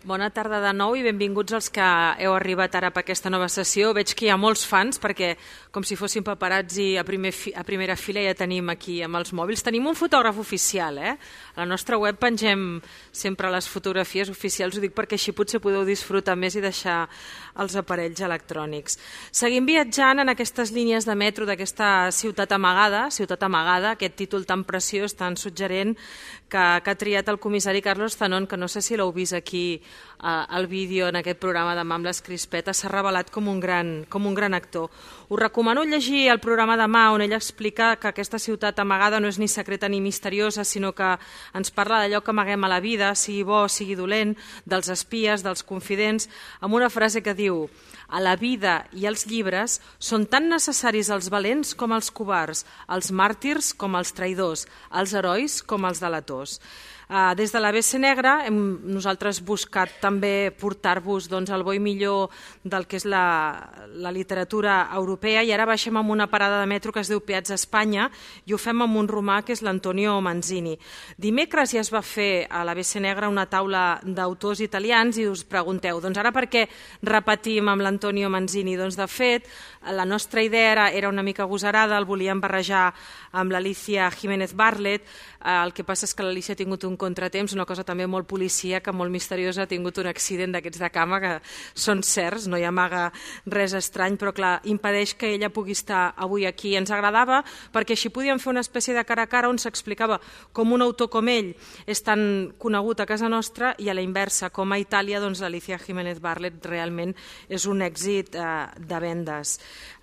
Bona tarda de nou i benvinguts els que heu arribat ara per aquesta nova sessió. Veig que hi ha molts fans perquè, com si fossin paparazzi a primera fila, ja tenim aquí amb els mòbils. Tenim un fotògraf oficial, A la nostra web pengem sempre les fotografies oficials, ho dic perquè així potser podeu disfrutar més i deixar els aparells electrònics. Seguim viatjant en aquestes línies de metro d'aquesta ciutat amagada, aquest títol tan preciós, tan suggerent, que ha triat el comissari Carlos Zanón, que no sé si l'heu vist aquí al vídeo en aquest programa demà amb les crispetes, s'ha revelat com un gran actor. Us recomano llegir el programa demà on ell explica que aquesta ciutat amagada no és ni secreta ni misteriosa, sinó que ens parla d'allò que amaguem a la vida, sigui bo, sigui dolent, dels espies, dels confidents, amb una frase que diu: a la vida i als llibres són tan necessaris els valents com els covards, els màrtirs com els traïdors, els herois com els delators. Des de l'ABC Negra hem nosaltres buscat també portar-vos el bo i millor del que és la literatura europea, i ara baixem amb una parada de metro que es diu Piazza Espanya i ho fem amb un romà que és l'Antonio Manzini. Dimecres ja es va fer a l'ABC Negra una taula d'autors italians i us pregunteu, doncs ara per què repetim amb l'Antonio Manzini? Doncs de fet la nostra idea era una mica agosarada, el volíem barrejar amb l'Alicia Jiménez Barlet, el que passa és que l'Alicia ha tingut un contratemps, una cosa també molt policíaca, molt misteriosa, ha tingut un accident d'aquests de cama que són certs, no hi amaga res estrany, però clar, impedeix que ella pugui estar avui aquí. Ens agradava perquè així podíem fer una espècie de cara a cara on s'explicava com un autor com ell és tan conegut a casa nostra i a la inversa, com a Itàlia l'Alicia Jiménez Barlet realment és un èxit de vendes.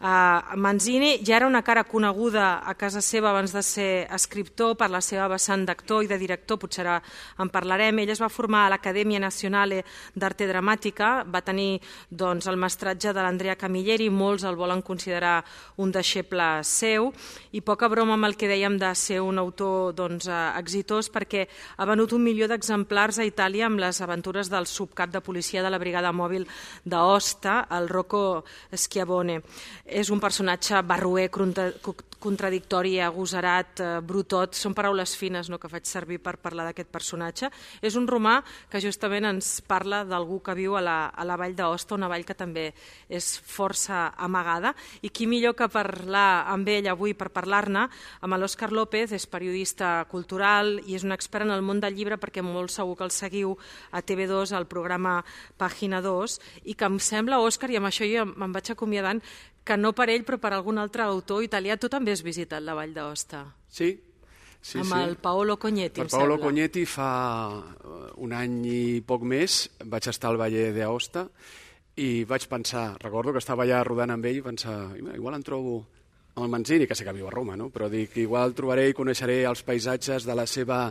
Manzini ja era una cara coneguda a casa seva abans de ser escriptor per la seva vessant d'actor i de director, potser ara en parlarem. Ell es va formar a l'Acadèmia Nazionale d'Arte Dramàtica, va tenir el mestratge de l'Andrea Camilleri, molts el volen considerar un deixeble seu, i poca broma amb el que dèiem de ser un autor exitós, perquè ha venut 1 milió d'exemplars a Itàlia amb les aventures del subcap de policia de la brigada mòbil d'Aosta, el Rocco Schiavone. És un personatge barroer, contradictori, agosarat, brutot, són paraules fines que faig servir per parlar d'aquest personatge. És un romà que justament ens parla d'algú que viu a la vall d'Aosta, una vall que també és força amagada, i qui millor que parlar amb ell avui per parlar-ne, amb l'Òscar López, és periodista cultural i és un expert en el món del llibre, perquè molt segur que el seguiu a TV2, al programa Pàgina 2, i que em sembla, Òscar, i amb això jo me'n vaig acomiadant, que no per ell però per algun altre autor italià, tu també has visitat la vall d'Aosta. Sí. Amb el Paolo Cognetti, em sembla. Paolo Cognetti fa un any i poc més vaig estar al Valle d'Aosta i vaig pensar, recordo que estava allà rodant amb ell i pensar, igual em trobo amb el Manzini, que sé que viu a Roma, no? Però dic, igual trobaré i coneixeré els paisatges de la seva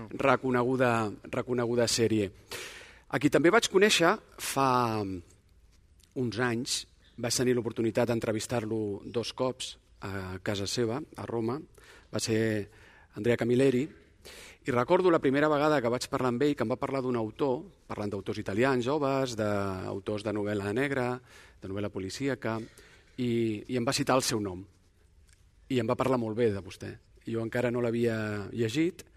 reconeguda sèrie. A qui també vaig conèixer fa uns anys, vaig tenir l'oportunitat d'entrevistar-lo 2 cops a casa seva, a Roma, va ser Andrea Camilleri, i recordo la primera vegada que vaig parlar amb ell, que em va parlar d'un autor, parlant d'autors italians joves, d'autors de novel·la negra, de novel·la policíaca, i em va citar el seu nom. I em va parlar molt bé de vostè. Jo encara no l'havia llegit,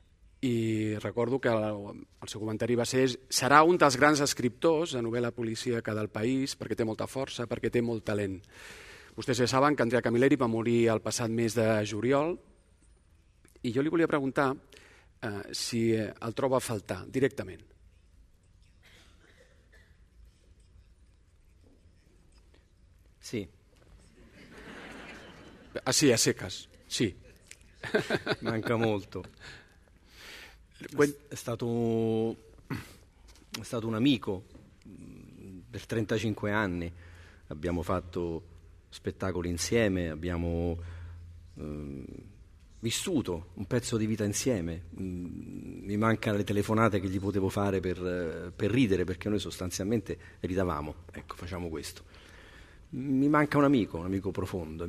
i recordo que el seu comentari va ser: serà un dels grans escriptors de novel·la policíaca del país, perquè té molta força, perquè té molt talent. Vostès ja saben que Andrea Camilleri va morir el passat mes de juliol, i jo li volia preguntar si el troba a faltar directament. Sì. Ah sì, a secas, sì. Manca molto. È stato un amico per 35 anni, abbiamo fatto spettacoli insieme, abbiamo vissuto un pezzo di vita insieme. Mi mancano le telefonate che gli potevo fare per ridere, perché noi sostanzialmente ridavamo, ecco, facciamo questo. Mi manca un amico profondo,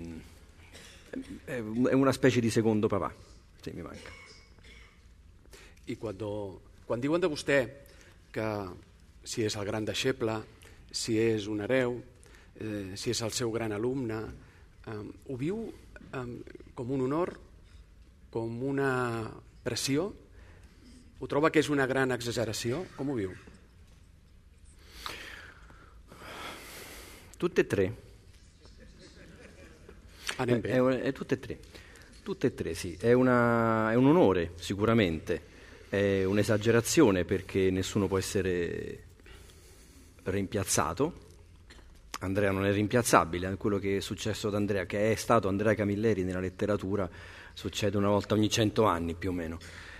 è una specie di secondo papà, sì, mi manca. I quan diuen de vostè que si és el gran deixeble, si és un hereu, si és el seu gran alumne, ho viu com un honor, com una pressió? Ho troba que és una gran exageració? Com ho viu? Tutte e tre. Anem bé. Tutte e tre, sì. È un onore, sicuramente. È un'esagerazione perché nessuno può essere rimpiazzato. Andrea non è rimpiazzabile, quello che è successo ad Andrea, che è stato Andrea Camilleri nella letteratura, succede una volta ogni 100 anni più o meno.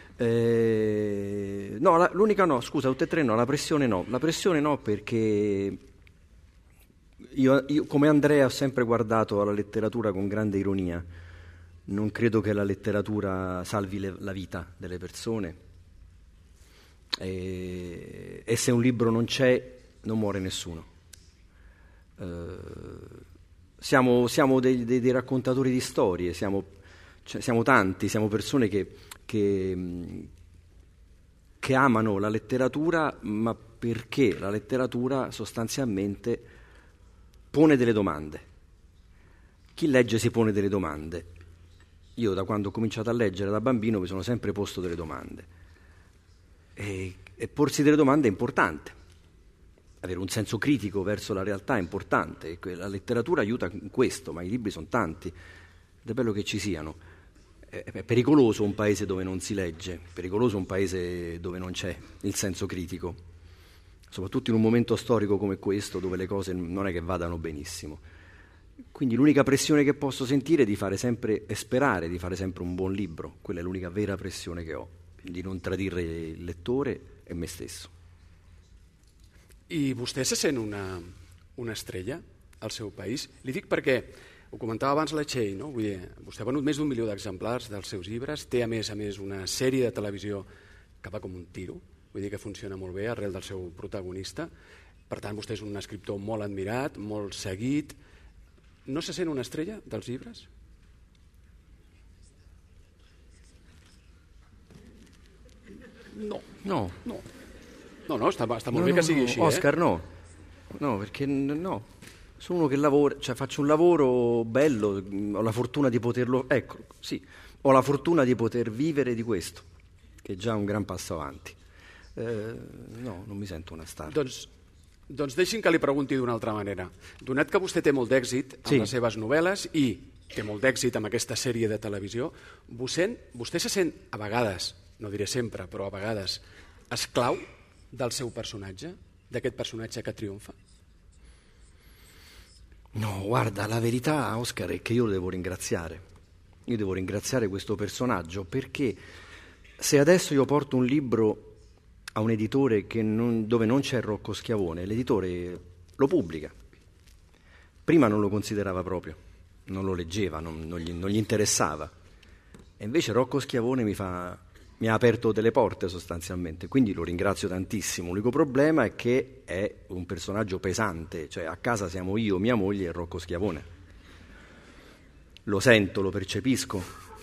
No, l'unica no, scusa, tutte e tre no, la pressione no perché io come Andrea ho sempre guardato alla letteratura con grande ironia, non credo che la letteratura salvi la vita delle persone e se un libro non c'è non muore nessuno. Siamo dei raccontatori di storie, siamo tanti, siamo persone che amano la letteratura, ma perché la letteratura sostanzialmente pone delle domande. Chi legge si pone delle domande. Io da quando ho cominciato a leggere da bambino mi sono sempre posto delle domande e porsi delle domande è importante. Avere un senso critico verso la realtà è importante, la letteratura aiuta in questo, ma i libri sono tanti, ed è bello che ci siano. È pericoloso un paese dove non si legge, pericoloso un paese dove non c'è il senso critico, soprattutto in un momento storico come questo, dove le cose non è che vadano benissimo. Quindi l'unica pressione che posso sentire è di fare sempre, e sperare di fare sempre un buon libro, quella è l'unica vera pressione che ho, di non tradire il lettore e me stesso. I vostè se sent una estrella al seu país? Li dic perquè, ho comentava abans la Txell, no? Vull dir, vostè ha venut més d'1 milió d'exemplars dels seus llibres, té a més una sèrie de televisió que va com un tiro, vull dir que funciona molt bé arrel del seu protagonista, per tant vostè és un escriptor molt admirat, molt seguit. No se sent una estrella dels llibres? No. No, sta molt bé que sigui així. Oscar, no, perché no. Sono uno che lavora, cioè faccio un lavoro bello, ho la fortuna di poterlo, ho la fortuna di poter vivere di questo, che è già un gran passo avanti. No, non mi sento una star. Doncs deixi'm que li pregunti d'una altra manera. Donat que vostè té molt d'èxit amb les seves novel·les i té molt d'èxit amb aquesta sèrie de televisió, vostè se sent a vegades, no diré sempre, però a vegades, esclau del seu personatge, d'aquest personatge che trionfa? No, guarda, la verità, Oscar, è che io lo devo ringraziare. Io devo ringraziare questo personaggio perché se adesso io porto un libro a un editore dove non c'è Rocco Schiavone, l'editore lo pubblica. Prima non lo considerava proprio, non lo leggeva, non gli interessava. E invece Rocco Schiavone mi ha aperto delle porte sostanzialmente, quindi lo ringrazio tantissimo. L'unico problema è che è un personaggio pesante, cioè a casa siamo io, mia moglie e Rocco Schiavone. Lo sento, lo percepisco,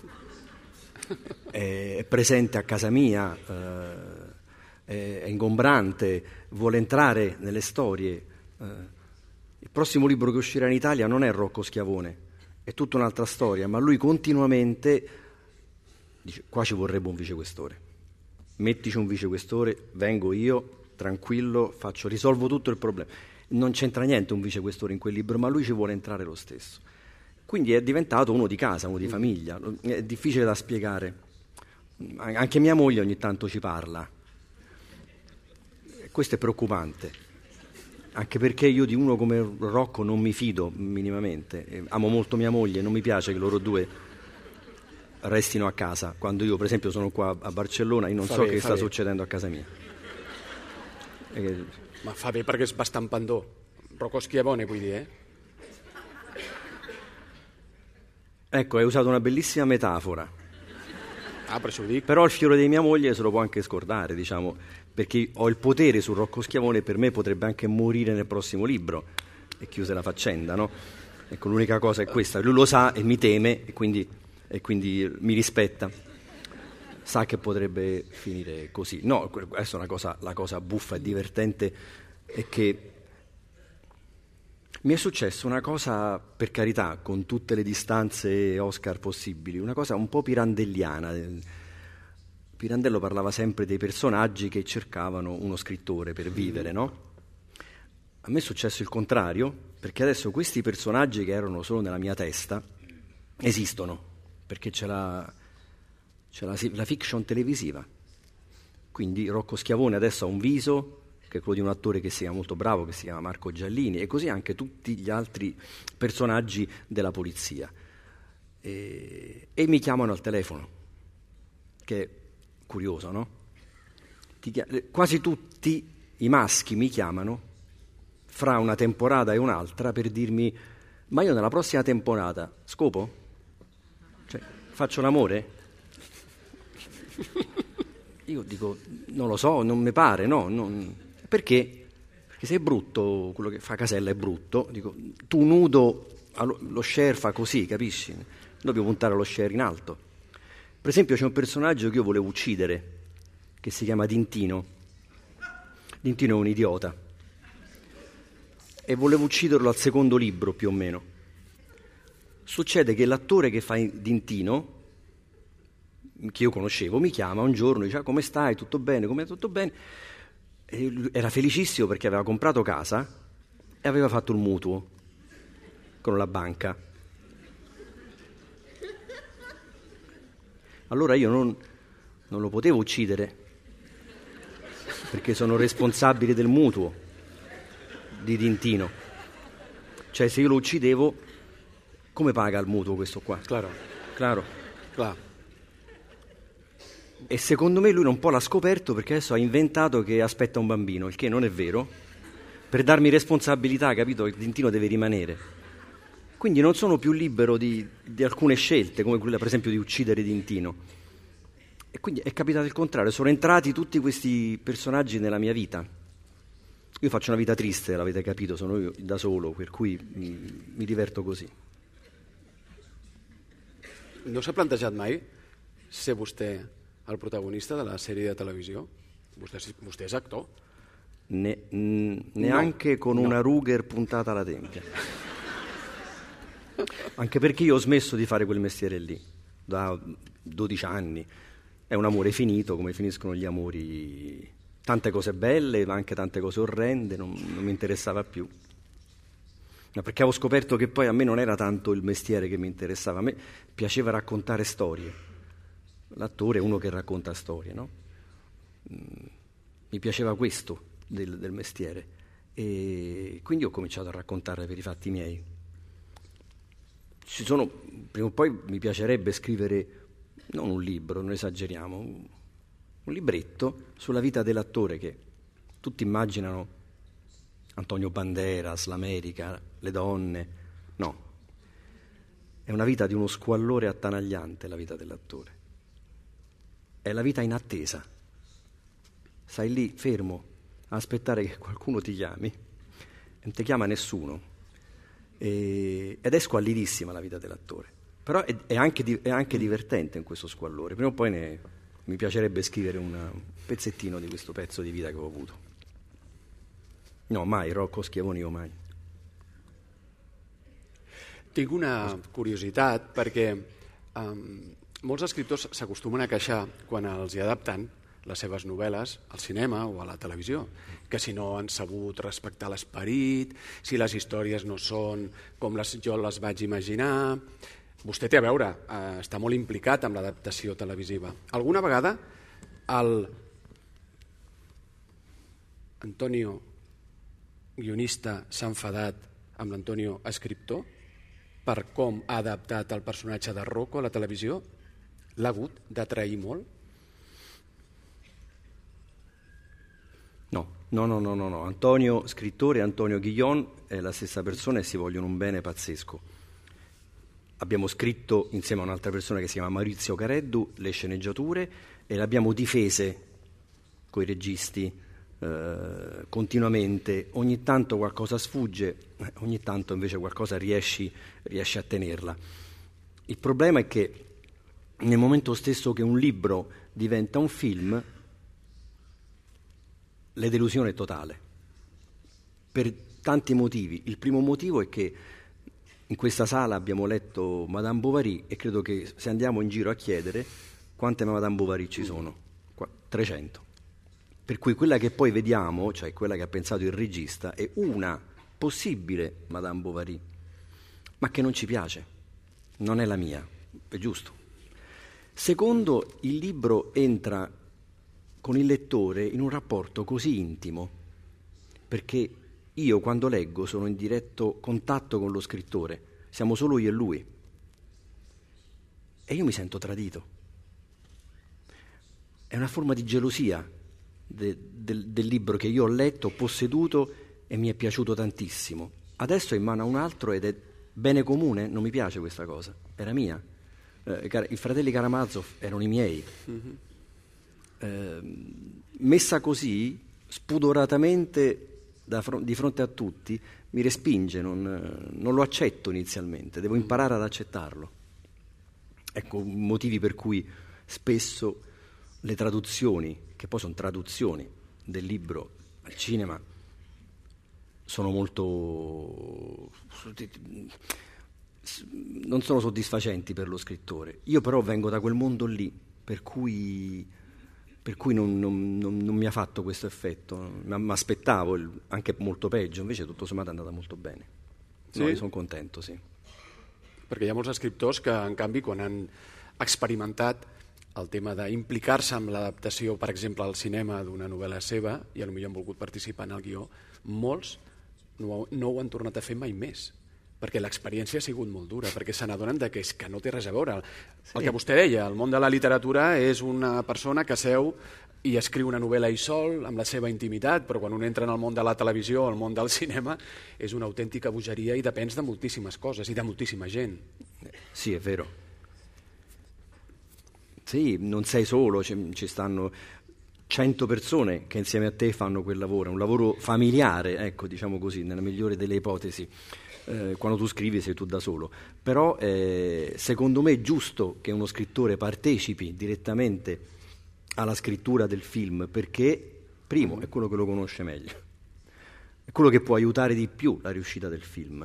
è presente a casa mia, è ingombrante, vuole entrare nelle storie. Il prossimo libro che uscirà in Italia non è Rocco Schiavone, è tutta un'altra storia, ma lui continuamente dice: qua ci vorrebbe un vicequestore, mettici un vicequestore, vengo io, tranquillo, risolvo tutto il problema. Non c'entra niente un vicequestore in quel libro, ma lui ci vuole entrare lo stesso. Quindi è diventato uno di casa, uno di famiglia, è difficile da spiegare. Anche mia moglie ogni tanto ci parla. Questo è preoccupante, anche perché io di uno come Rocco non mi fido minimamente. Amo molto mia moglie, non mi piace che loro due restino a casa. Quando io per esempio sono qua a Barcellona, io non so che sta succedendo a casa mia. Ma fa bé perquè és bastant pandó. Rocco Schiavone, vull dir, Ecco, hai usato una bellissima metafora. Per això ho dic. Però il fiore di mia moglie se lo può anche scordare, diciamo, perché ho il potere su Rocco Schiavone e per me potrebbe anche morire nel prossimo libro. E chiuse la faccenda, no? Ecco, l'unica cosa è questa. Lui lo sa e mi teme e quindi mi rispetta. Sa che potrebbe finire così. No, adesso la cosa buffa e divertente è che mi è successo una cosa, per carità, con tutte le distanze Oscar possibili, una cosa un po' pirandelliana. Pirandello parlava sempre dei personaggi che cercavano uno scrittore per vivere, no? a me è successo il contrario, perché adesso questi personaggi che erano solo nella mia testa esistono, perché c'è la fiction televisiva. Quindi Rocco Schiavone adesso ha un viso, che è quello di un attore che si chiama molto bravo, che si chiama Marco Giallini, e così anche tutti gli altri personaggi della polizia. E mi chiamano al telefono, che è curioso, no? Quasi tutti i maschi mi chiamano fra una temporata e un'altra per dirmi: ma io nella prossima temporata scopo? Cioè, faccio l'amore? Io dico, non lo so, non mi pare, no. Perché? Perché se è brutto, quello che fa Casella è brutto, dico, tu nudo, lo share fa così, capisci? Dobbiamo puntare lo share in alto. Per esempio c'è un personaggio che io volevo uccidere, che si chiama Dintino. Dintino è un idiota. E volevo ucciderlo al secondo libro, più o meno. Succede che l'attore che fa Dintino, che io conoscevo, mi chiama un giorno e dice: come stai? Tutto bene? Come tutto bene? E era felicissimo perché aveva comprato casa e aveva fatto il mutuo con la banca. Allora io non lo potevo uccidere perché sono responsabile del mutuo di Dintino. Cioè, se io lo uccidevo, come paga il mutuo questo qua? Claro. E secondo me lui un po' l'ha scoperto, perché adesso ha inventato che aspetta un bambino, il che non è vero, per darmi responsabilità, capito? Che Dintino deve rimanere. Quindi non sono più libero di alcune scelte, come quella per esempio di uccidere Dintino. E quindi è capitato il contrario, sono entrati tutti questi personaggi nella mia vita. Io faccio una vita triste, l'avete capito, sono io da solo, per cui mi diverto così. No s'ha plantejat mai ser vostè el protagonista de la sèrie de televisió? Vostè és actor. Neanche con una Ruger puntata alla tempia. Anche perché io ho smesso di fare quel mestiere lì da 12 anni. È un amore finito, come finiscono gli amori. Tante cose belle, ma anche tante cose orrende, non mi interessava più. No, perché avevo scoperto che poi a me non era tanto il mestiere che mi interessava, a me piaceva raccontare storie. L'attore è uno che racconta storie, no? Mi piaceva questo del mestiere, e quindi ho cominciato a raccontarle per i fatti miei. Prima o poi mi piacerebbe scrivere, non un libro, non esageriamo, un libretto sulla vita dell'attore, che tutti immaginano Antonio Banderas, l'America, le donne. No, è una vita di uno squallore attanagliante, la vita dell'attore. È la vita in attesa. Stai lì fermo a aspettare che qualcuno ti chiami, e non ti chiama nessuno, ed è squallidissima la vita dell'attore, però è anche divertente in questo squallore. Prima o poi mi piacerebbe scrivere un pezzettino di questo pezzo di vita che ho avuto. No, mai, Rocco Schiavone io mai. Tinc una curiositat, perquè molts escriptors s'acostumen a queixar quan els hi adapten les seves novel·les al cinema o a la televisió, que si no han sabut respectar l'esperit, si les històries no són com jo les vaig imaginar. Vostè té a veure, està molt implicat amb l'adaptació televisiva. Alguna vegada l'Antonio guionista s'ha enfadat amb l'Antonio escriptor per com ha adaptat el personatge de Rocco a la televisió? L'ha hagut de trair molt? No. Antonio scrittore e Antonio Guillon è la stessa persona e si vogliono un bene pazzesco. Abbiamo scritto insieme a un'altra persona che si chiama Maurizio Careddu le sceneggiature e le abbiamo difese coi registi continuamente. Ogni tanto qualcosa sfugge, ogni tanto invece qualcosa riesci a tenerla. Il problema è che nel momento stesso che un libro diventa un film, la delusione è totale, per tanti motivi. Il primo motivo è che in questa sala abbiamo letto Madame Bovary e credo che se andiamo in giro a chiedere quante Madame Bovary ci sono, 300. Per cui quella che poi vediamo, cioè quella che ha pensato il regista, è una possibile Madame Bovary, ma che non ci piace, non è la mia, è giusto. Secondo, il libro entra con il lettore in un rapporto così intimo, perché io quando leggo sono in diretto contatto con lo scrittore, siamo solo io e lui, e io mi sento tradito. È una forma di gelosia del libro che io ho letto, ho posseduto e mi è piaciuto tantissimo. Adesso è in mano a un altro ed è bene comune, non mi piace questa cosa, era mia. I fratelli Karamazov erano i miei. Messa così, spudoratamente di fronte a tutti, mi respinge, non lo accetto inizialmente, devo imparare ad accettarlo. Ecco motivi per cui spesso le traduzioni, che poi sono traduzioni del libro al cinema, sono molto... non sono soddisfacenti per lo scrittore. Io però vengo da quel mondo lì, per cui non mi ha fatto questo effetto. Mi aspettavo anche molto peggio, invece tutto sommato è andata molto bene. Sí? No, io sono contento, sì. Perquè hi ha molts escriptors que, en canvi, quan han experimentat el tema d'implicar-se amb l'adaptació, per exemple, al cinema d'una novel·la seva, i potser han volgut participar en el guió, molts no ho han tornat a fer mai més, perquè l'experiència ha sigut molt dura, perquè se n'adonen que és que no té res a veure. El que vostè deia, el món de la literatura és una persona que seu i escriu una novel·la ell sol, amb la seva intimitat, però quan un entra en el món de la televisió, el món del cinema, és una autèntica bogeria i depens de moltíssimes coses i de moltíssima gent. Sì, è vero. Sì, non sei solo, ci stanno 100 persone che insieme a te fanno quel lavoro, è un lavoro familiare, ecco, diciamo così, nella migliore delle ipotesi. Quando tu scrivi sei tu da solo, però secondo me è giusto che uno scrittore partecipi direttamente alla scrittura del film, perché primo è quello che lo conosce meglio, è quello che può aiutare di più la riuscita del film.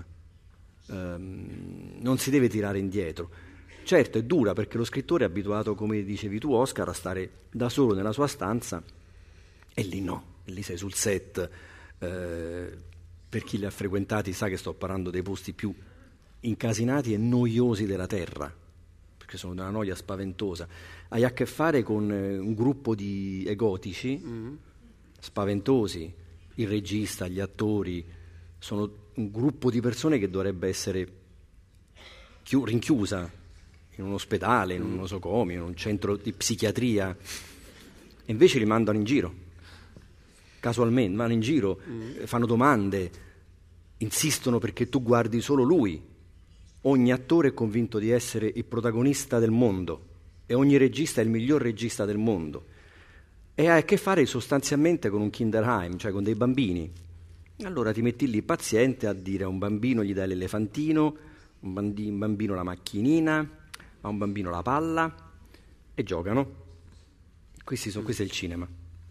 Non si deve tirare indietro. Certo è dura perché lo scrittore è abituato, come dicevi tu Oscar, a stare da solo nella sua stanza, e lì no, lì sei sul set. Per chi li ha frequentati sa che sto parlando dei posti più incasinati e noiosi della terra, perché sono di una noia spaventosa. Hai a che fare con un gruppo di egotici spaventosi, il regista, gli attori, sono un gruppo di persone che dovrebbe essere rinchiusa in un ospedale, in un nosocomio, in un centro di psichiatria, e invece li mandano in giro. Casualmente vanno in giro, fanno domande, insistono perché tu guardi solo lui. Ogni attore è convinto di essere il protagonista del mondo e ogni regista è il miglior regista del mondo, e ha a che fare sostanzialmente con un Kinderheim, cioè con dei bambini. Allora ti metti lì paziente a dire a un bambino gli dai l'elefantino, un bambino la macchinina, a un bambino la palla, e giocano. Questo è il cinema.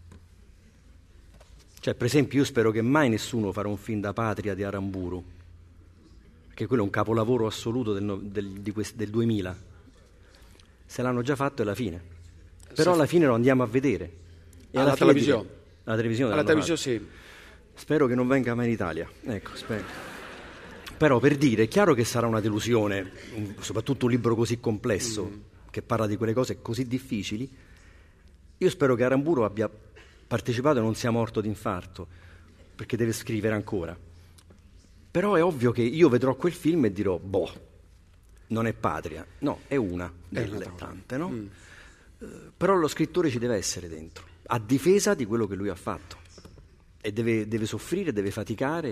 Cioè, per esempio, io spero che mai nessuno farà un film da Patria di Aramburu, perché quello è un capolavoro assoluto del 2000. Se l'hanno già fatto è la fine. Però alla fine lo andiamo a vedere. E alla televisione. Alla televisione. Alla televisione sì. Spero che non venga mai in Italia. Ecco, spero. Però per dire, è chiaro che sarà una delusione, soprattutto un libro così complesso, che parla di quelle cose così difficili. Io spero che Aramburu abbia partecipato e non sia morto d'infarto, perché deve scrivere ancora. Però è ovvio che io vedrò quel film e dirò, non è Patria. No, è una delle tante, no? Però lo scrittore ci deve essere dentro, a difesa di quello che lui ha fatto. E deve soffrire, deve faticare,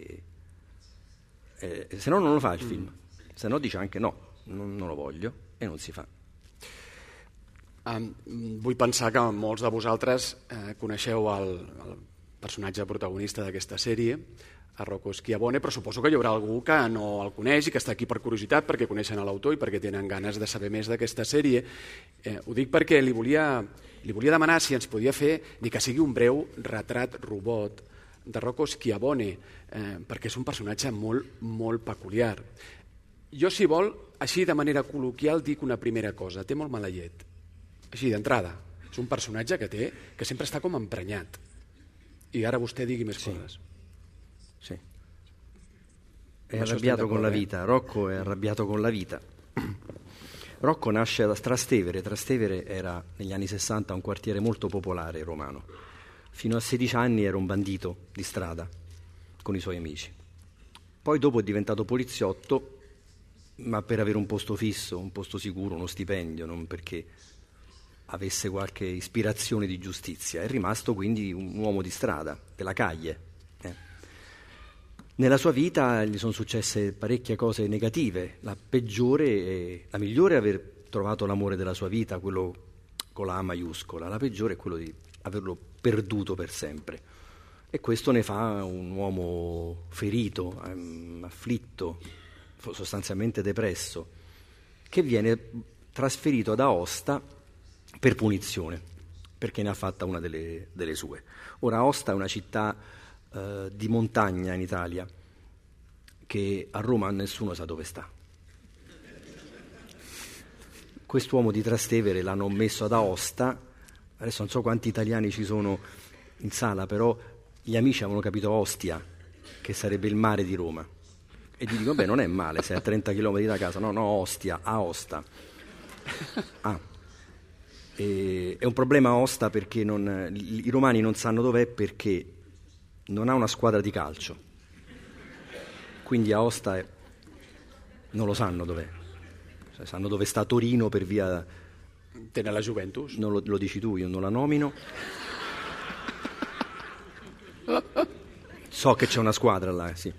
se no non lo fa il film. Se no dice anche no, non lo voglio, e non si fa. Vull pensar que molts de vosaltres coneixeu el personatge protagonista d'aquesta sèrie, a Rocco Schiavone, però suposo que hi haurà algú que no el coneix i que està aquí per curiositat, perquè coneixen l'autor i perquè tenen ganes de saber més d'aquesta sèrie. Ho dic perquè li volia demanar si ens podia fer, ni que sigui un breu retrat robot de Rocco Schiavone, perquè és un personatge molt, molt peculiar. Jo, si vol, així de manera col·loquial, dic una primera cosa. Té molt mala llet. Així, d'entrada. És un personatge que sempre està com emprenyat. I ara vostè digui més coses. Sì. È arrabbiato con la vita. Rocco è arrabbiato con la vita. Rocco nasce da Trastevere. Trastevere era negli anni 60 un quartiere molto popolare romano. Fino a 16 anni era un bandito di strada con i suoi amici. Poi dopo è diventato poliziotto, ma per avere un posto fisso, un posto sicuro, uno stipendio, non perché avesse qualche ispirazione di giustizia. È rimasto quindi un uomo di strada, della calle. Nella sua vita gli sono successe parecchie cose negative. La migliore è aver trovato l'amore della sua vita, quello con la A maiuscola. La peggiore è quello di averlo perduto per sempre. E questo ne fa un uomo ferito, afflitto, sostanzialmente depresso, che viene trasferito ad Aosta per punizione, perché ne ha fatta una delle sue. Ora Aosta è una città di montagna in Italia, che a Roma nessuno sa dove sta. Quest'uomo di Trastevere l'hanno messo ad Aosta, adesso non so quanti italiani ci sono in sala, però gli amici avevano capito Ostia, che sarebbe il mare di Roma, e gli dico, beh, non è male, sei a 30 km da casa. No, Ostia, Aosta. È un problema Aosta perché i romani non sanno dov'è, perché non ha una squadra di calcio, quindi Aosta non lo sanno dov'è, cioè, sanno dove sta Torino per via della Juventus. Non lo dici tu, io non la nomino. So che c'è una squadra là, sì.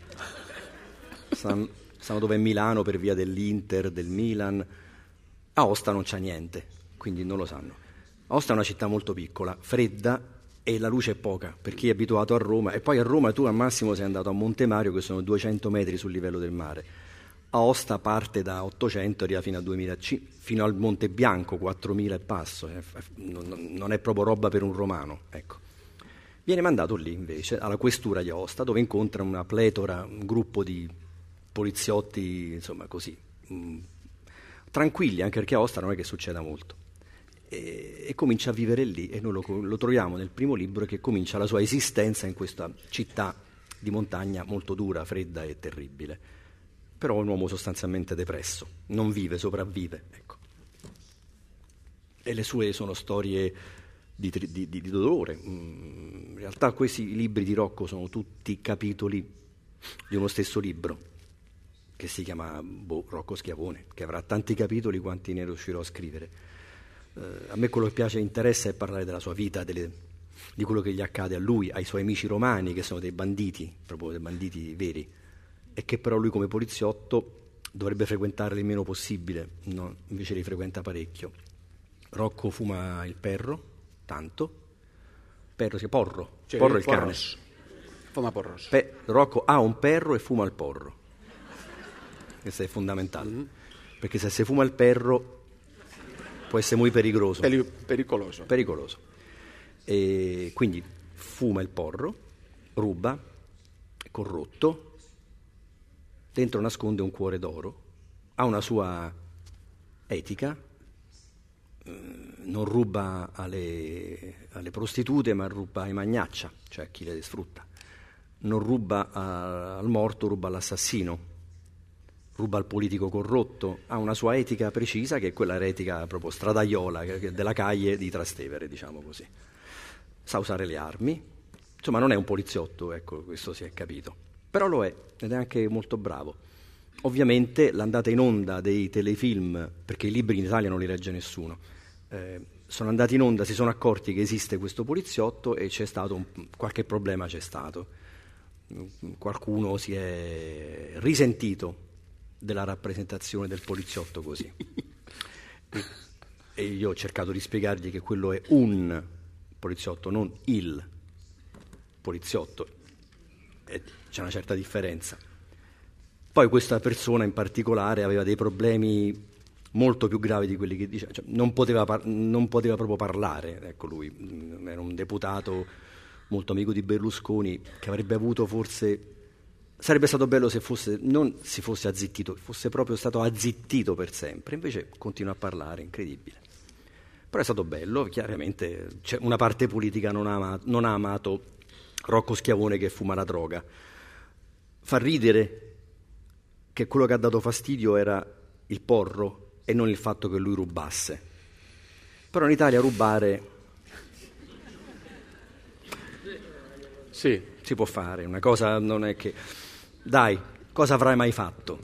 Sanno dove è Milano per via dell'Inter, del Milan. Aosta non c'ha niente, quindi non lo sanno. Aosta è una città molto piccola, fredda, e la luce è poca, per chi è abituato a Roma. E poi a Roma tu al massimo sei andato a Monte Mario, che sono 200 metri sul livello del mare. Aosta parte da 800 e arriva fino a 2500, fino al Monte Bianco, 4000 e passo. Non è proprio roba per un romano, ecco. Viene mandato lì invece, alla questura di Aosta, dove incontra una pletora, un gruppo di poliziotti, insomma così, tranquilli, anche perché a Aosta non è che succeda molto. E comincia a vivere lì, e noi lo troviamo nel primo libro, che comincia la sua esistenza in questa città di montagna molto dura, fredda e terribile. Però è un uomo sostanzialmente depresso, non vive, sopravvive, ecco. E le sue sono storie di dolore. In realtà questi libri di Rocco sono tutti capitoli di uno stesso libro, che si chiama Rocco Schiavone, che avrà tanti capitoli quanti ne riuscirò a scrivere. A me quello che interessa è parlare della sua vita, di quello che gli accade a lui, ai suoi amici romani, che sono dei banditi, proprio dei banditi veri, e che però lui come poliziotto dovrebbe frequentare il meno possibile, no, invece li frequenta parecchio. Rocco fuma il perro, tanto. Perro si chiama porro, cioè, porro è il cane. Fuma porros. Rocco ha un perro e fuma il porro. Questo è fondamentale, perché se si fuma il perro può essere molto pericoloso. Pericoloso. E quindi fuma il porro, ruba, è corrotto, dentro nasconde un cuore d'oro, ha una sua etica, non ruba alle prostitute, ma ruba ai magnaccia, cioè a chi le sfrutta. Non ruba al morto, ruba all'assassino. Ruba al politico corrotto, ha una sua etica precisa, che è quella etica proprio stradaiola, della calle di Trastevere, diciamo così. Sa usare le armi, insomma non è un poliziotto, ecco, questo si è capito, però lo è, ed è anche molto bravo. Ovviamente l'andata in onda dei telefilm, perché i libri in Italia non li legge nessuno, sono andati in onda, si sono accorti che esiste questo poliziotto, e c'è stato qualche problema, c'è stato. Qualcuno si è risentito della rappresentazione del poliziotto così. E io ho cercato di spiegargli che quello è un poliziotto, non il poliziotto, e c'è una certa differenza. Poi questa persona in particolare aveva dei problemi molto più gravi di quelli che diceva, cioè, non poteva proprio parlare, ecco, lui era un deputato molto amico di Berlusconi, che avrebbe avuto forse. Sarebbe stato bello se non si fosse azzittito, fosse proprio stato azzittito per sempre, invece continua a parlare, incredibile. Però è stato bello, chiaramente una parte politica non ha amato Rocco Schiavone che fuma la droga. Fa ridere che quello che ha dato fastidio era il porro e non il fatto che lui rubasse. Però in Italia rubare Sì. si può fare, una cosa non è che... Dai, cosa avrai mai fatto?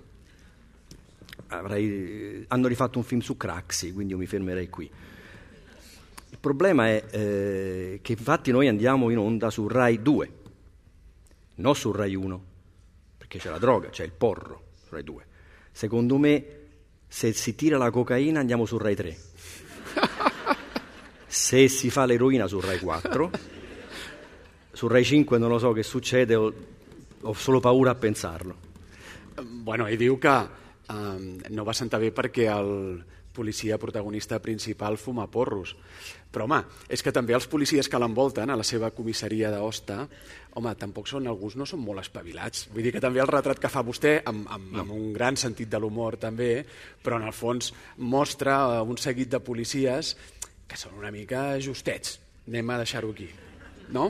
Hanno rifatto un film su Craxi, quindi io mi fermerei qui. Il problema è che infatti noi andiamo in onda su Rai 2, non su Rai 1, perché c'è la droga, c'è il porro su Rai 2. Secondo me, se si tira la cocaina andiamo su Rai 3. Se si fa l'eroina su Rai 4, su Rai 5 non lo so che succede, ho solo paura a pensarlo. Bueno, i diu que no va sentar bé perquè el policia protagonista principal fuma porros. Però, home, és que també els policies que l'envolten a la seva comissaria d'Aosta, home, tampoc són, alguns no són molt espavilats. Vull dir que també el retrat que fa vostè, amb un gran sentit de l'humor també, però en el fons mostra un seguit de policies que són una mica justets. Anem a deixar-ho aquí, no?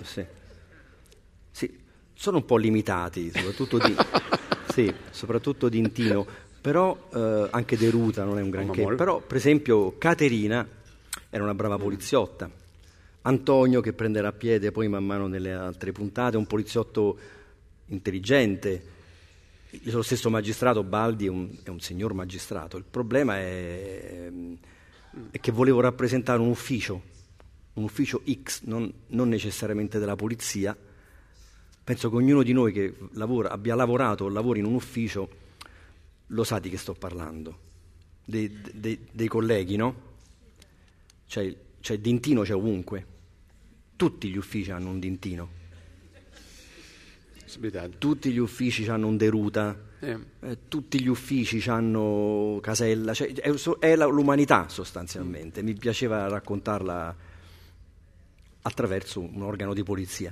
Sì, sono un po' limitati, soprattutto D'Intino, però anche De Ruta non è un granché. Però, per esempio, Caterina era una brava poliziotta. Antonio, che prenderà piede poi man mano nelle altre puntate, è un poliziotto intelligente. Lo stesso magistrato Baldi è un signor magistrato. Il problema è che volevo rappresentare un ufficio X, non necessariamente della polizia. Penso che ognuno di noi che abbia lavorato o lavori in un ufficio lo sa di che sto parlando, dei colleghi, no? C'è D'Intino, c'è ovunque. Tutti gli uffici hanno un D'Intino. Tutti gli uffici hanno un De Ruta. Tutti gli uffici hanno Casella. È l'umanità sostanzialmente. Mi piaceva raccontarla attraverso un organo di polizia.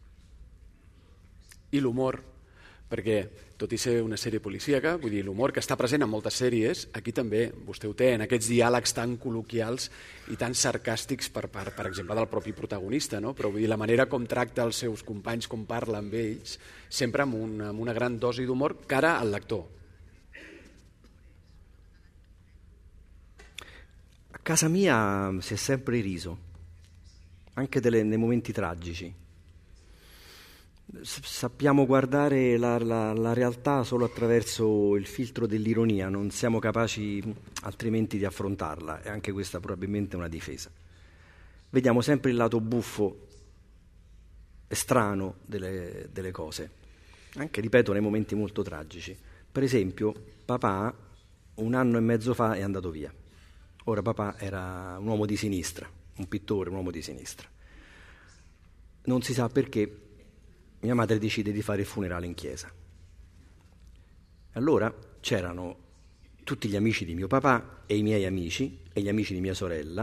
I l'humor, perquè tot i ser una sèrie policíaca, vull dir, l'humor que està present en moltes sèries, aquí també vostè ho té, en aquests diàlegs tan col·loquials i tan sarcàstics per exemple, del propi protagonista, no? Però vull dir, la manera com tracta els seus companys, com parla amb ells, sempre amb una gran dosi d'humor cara al lector. A casa mia si è sempre riso, anche nei momenti tragici. Sappiamo guardare la realtà solo attraverso il filtro dell'ironia, non siamo capaci altrimenti di affrontarla, e anche questa probabilmente è una difesa. Vediamo sempre il lato buffo e strano delle cose, anche, ripeto, nei momenti molto tragici. Per esempio, papà 1 anno e mezzo fa è andato via. Ora papà era un uomo di sinistra, un pittore, un uomo di sinistra. Non si sa perché mia madre decide di fare il funerale in chiesa. Allora c'erano tutti gli amici di mio papà e i miei amici e gli amici di mia sorella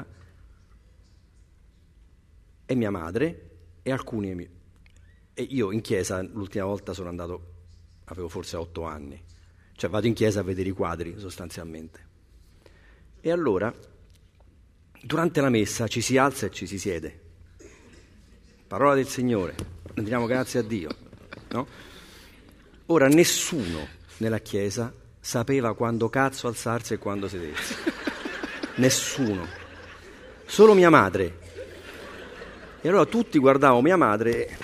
e mia madre e alcuni amici. E io in chiesa l'ultima volta sono andato, avevo forse 8 anni, cioè vado in chiesa a vedere i quadri sostanzialmente. E allora durante la messa ci si alza e ci si siede. Parola del Signore, rendiamo grazie a Dio, no? Ora nessuno nella chiesa sapeva quando cazzo alzarsi e quando sedersi. Nessuno. Solo mia madre. E allora tutti guardavano mia madre,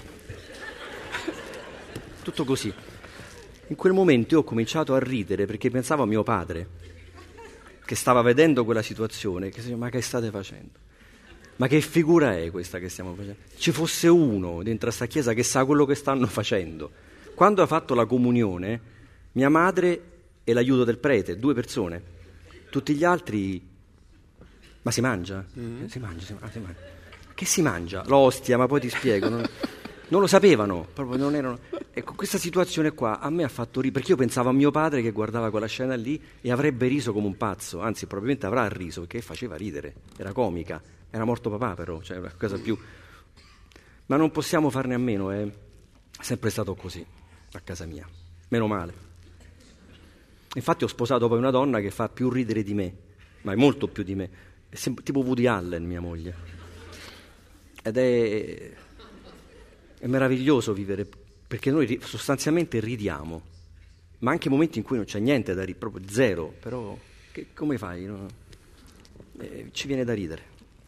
tutto così. In quel momento io ho cominciato a ridere perché pensavo a mio padre, che stava vedendo quella situazione, che diceva: ma che state facendo? Ma che figura è questa che stiamo facendo? Ci fosse uno dentro a sta chiesa che sa quello che stanno facendo. Quando ha fatto la comunione, mia madre e l'aiuto del prete, 2 persone. Tutti gli altri: ma si mangia? Si mangia. Che si mangia? L'ostia, ma poi ti spiego. Non lo sapevano, proprio non erano. Ecco, questa situazione qua a me ha fatto ridere, perché io pensavo a mio padre che guardava quella scena lì e avrebbe riso come un pazzo, anzi probabilmente avrà riso perché faceva ridere, era comica. Era morto papà però, cioè una cosa più... Ma non possiamo farne a meno, è sempre stato così a casa mia, meno male. Infatti ho sposato poi una donna che fa più ridere di me, ma è molto più di me, tipo Woody Allen, mia moglie. Ed è meraviglioso vivere, perché noi sostanzialmente ridiamo, ma anche momenti in cui non c'è niente da ridere, proprio zero, però come fai? No? Ci viene da ridere.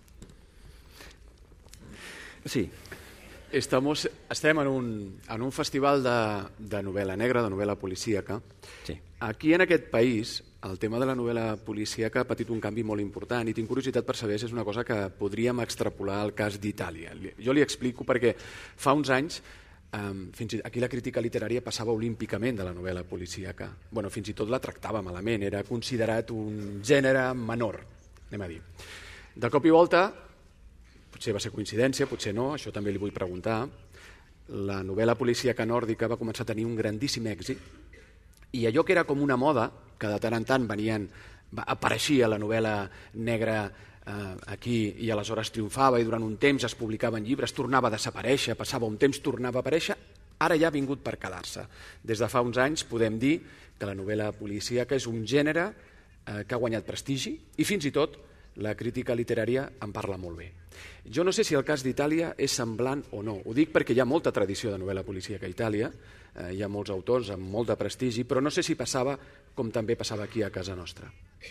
Sì. Estem en un festival de novel·la negra, de novel·la policíaca. Sí. Aquí, en aquest país, el tema de la novel·la policíaca ha patit un canvi molt important i tinc curiositat per saber si és una cosa que podríem extrapolar al cas d'Itàlia. Jo li explico perquè fa uns anys aquí la crítica literària passava olímpicament de la novel·la policíaca. Bueno, fins i tot la tractava malament, era considerat un gènere menor, anem a dir. De cop i volta, potser va ser coincidència, potser no, això també li vull preguntar, la novel·la policíaca nòrdica va començar a tenir un grandíssim èxit i allò que era com una moda, que de tant en tant apareixia la novel·la negra aquí i aleshores triomfava i durant un temps es publicaven llibres, tornava a desaparèixer, passava un temps, tornava a aparèixer, ara ja ha vingut per quedar-se. Des de fa uns anys podem dir que la novel·la policíaca és un gènere que ha guanyat prestigi i fins i tot la crítica literària en parla molt bé. Jo no sé si el cas d'Itàlia és semblant o no. Ho dic perquè hi ha molta tradició de novel·la policíaca a Itàlia, hi ha molts autors amb molt de prestigi, però no sé si passava com també passava aquí a casa nostra.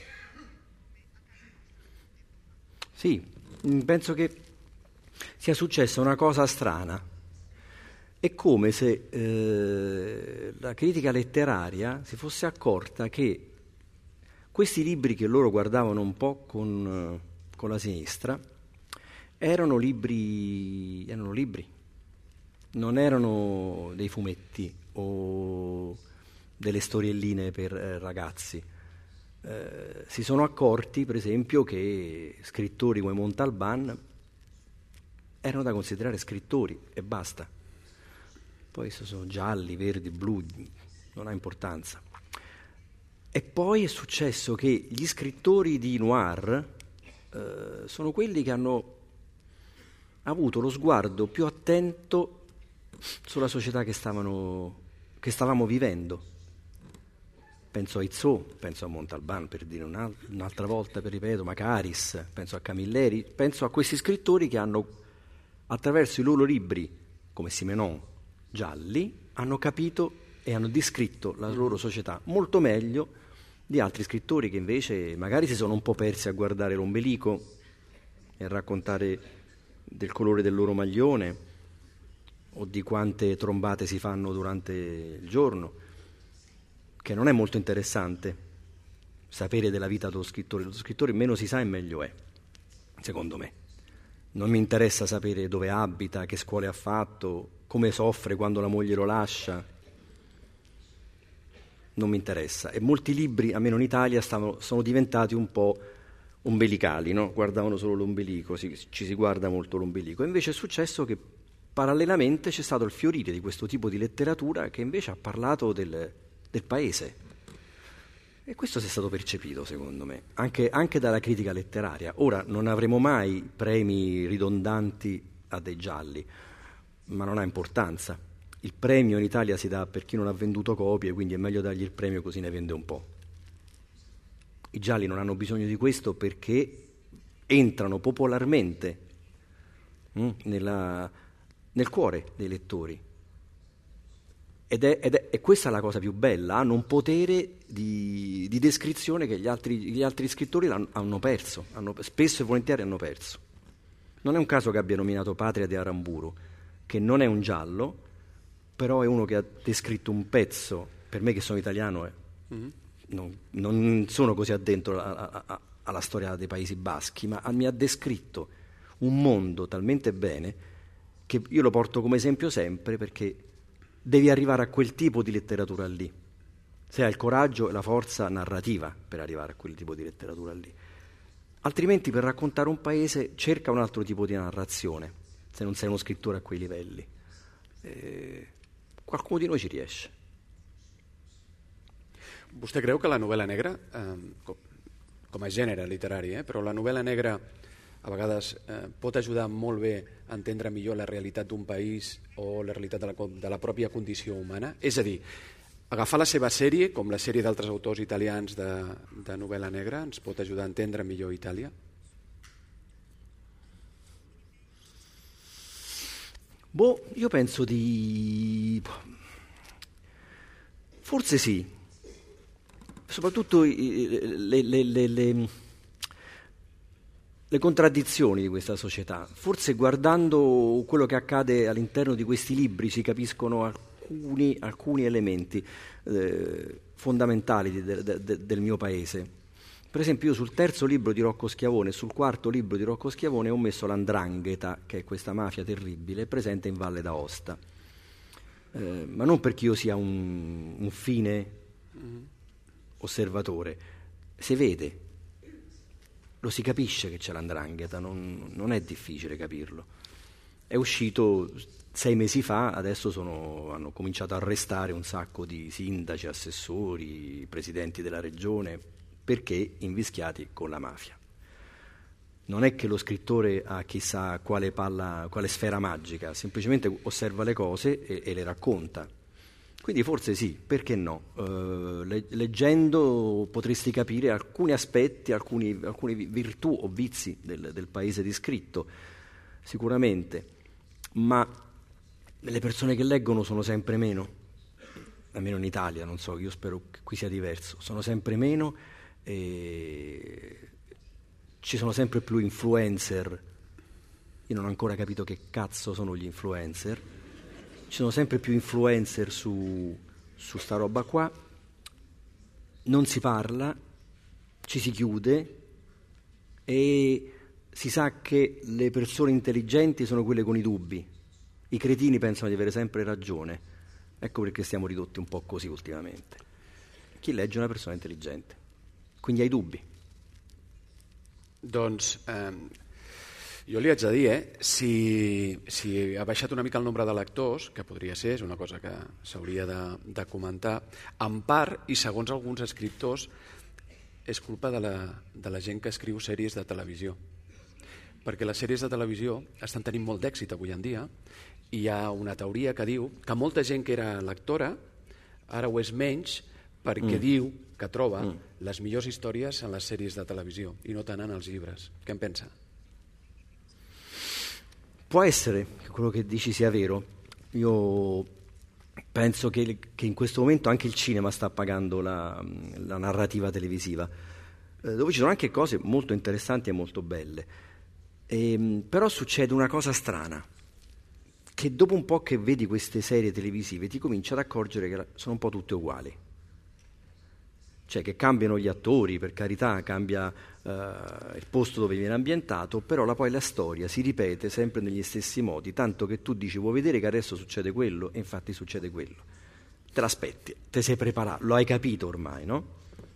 Sì, penso che sia successa una cosa strana. È come se la critica letteraria si fosse accorta che questi libri che loro guardavano un po' con la sinistra erano libri, non erano dei fumetti o delle storielline per ragazzi. Si sono accorti, per esempio, che scrittori come Montalban erano da considerare scrittori e basta. Poi sono gialli, verdi, blu, non ha importanza. E poi è successo che gli scrittori di noir sono quelli che hanno avuto lo sguardo più attento sulla società che stavamo vivendo. Penso a Izzò, penso a Montalban, per dire un'altra volta, per ripeto, Macaris, penso a Camilleri, penso a questi scrittori che hanno, attraverso i loro libri, come Simenon, gialli, hanno capito e hanno descritto la loro società molto meglio di altri scrittori che invece magari si sono un po' persi a guardare l'ombelico e a raccontare del colore del loro maglione o di quante trombate si fanno durante il giorno, che non è molto interessante sapere della vita dello scrittore. Lo scrittore meno si sa e meglio è, secondo me. Non mi interessa sapere dove abita, che scuole ha fatto, come soffre quando la moglie lo lascia. Non mi interessa. E molti libri, almeno in Italia, sono diventati un po' ombelicali, no? Guardavano solo l'ombelico, ci si guarda molto l'ombelico. Invece è successo che parallelamente c'è stato il fiorire di questo tipo di letteratura che invece ha parlato del paese. E questo si è stato percepito, secondo me, anche dalla critica letteraria. Ora, non avremo mai premi ridondanti a dei gialli, ma non ha importanza. Il premio in Italia si dà per chi non ha venduto copie, quindi è meglio dargli il premio così ne vende un po'. I gialli non hanno bisogno di questo perché entrano popolarmente nel cuore dei lettori. E questa è la cosa più bella, hanno un potere di descrizione che gli altri scrittori hanno perso, spesso e volentieri hanno perso. Non è un caso che abbia nominato Patria di Aramburu, che non è un giallo, però è uno che ha descritto un pezzo, per me che sono italiano, non sono così addentro alla storia dei Paesi Baschi, ma mi ha descritto un mondo talmente bene che io lo porto come esempio sempre, perché devi arrivare a quel tipo di letteratura lì, se hai il coraggio e la forza narrativa per arrivare a quel tipo di letteratura lì. Altrimenti per raccontare un paese cerca un altro tipo di narrazione, se non sei uno scrittore a quei livelli. Qualcuno di noi ci riesce. Vostè creu que la novel·la negra, com a gènere literari, però la novel·la negra a vegades pot ajudar molt bé a entendre millor la realitat d'un país o la realitat de la pròpia condició humana? És a dir, agafar la seva sèrie, com la sèrie d'altres autors italians de novel·la negra, ens pot ajudar a entendre millor Itàlia? Io penso di... Forse sì. Soprattutto le contraddizioni di questa società. Forse guardando quello che accade all'interno di questi libri si capiscono alcuni elementi fondamentali del mio paese. Per esempio io sul terzo libro di Rocco Schiavone e sul quarto libro di Rocco Schiavone ho messo l''ndrangheta, che è questa mafia terribile, presente in Valle d'Aosta. Ma non perché io sia un fine osservatore. Si vede, lo si capisce che c'è l''ndrangheta, non è difficile capirlo. È uscito 6 mesi fa, adesso hanno cominciato a arrestare un sacco di sindaci, assessori, presidenti della regione, perché invischiati con la mafia. Non è che lo scrittore ha chissà quale sfera magica, semplicemente osserva le cose e le racconta. Quindi forse sì, perché no? Leggendo potresti capire alcuni aspetti, alcune virtù o vizi del paese descritto, sicuramente, ma le persone che leggono sono sempre meno, almeno in Italia, non so, io spero che qui sia diverso, sono sempre meno. E ci sono sempre più influencer. Io non ho ancora capito che cazzo sono gli influencer. Ci sono sempre più influencer su sta roba qua. Non si parla, ci si chiude e si sa che le persone intelligenti sono quelle con i dubbi. I cretini pensano di avere sempre ragione. Ecco perché stiamo ridotti un po' così ultimamente. Chi legge è una persona intelligente. Quindi hai dubbi? Doncs jo li haig de dir, si ha baixat una mica el nombre de lectors, que podria ser, és una cosa que s'hauria de comentar, en part, i segons alguns escriptors, és culpa de la gent que escriu sèries de televisió. Perquè les sèries de televisió estan tenint molt d'èxit avui en dia, i hi ha una teoria que diu que molta gent que era lectora ara ho és menys perquè diu que troba les millors històries en les sèries de televisió i no tant en els llibres. Què en pensa? Può essere che quello che dici sia vero. Io penso che in questo momento anche il cinema sta pagando la narrativa televisiva, dove ci sono anche cose molto interessanti e molto belle. Però succede una cosa strana, che dopo un po' che vedi queste serie televisive ti cominci ad accorgere che sono un po' tutte uguali. Cioè che cambiano gli attori, per carità, cambia il posto dove viene ambientato, però poi la storia si ripete sempre negli stessi modi, tanto che tu dici vuoi vedere che adesso succede quello, e infatti succede quello. Te l'aspetti, te sei preparato, lo hai capito ormai, no?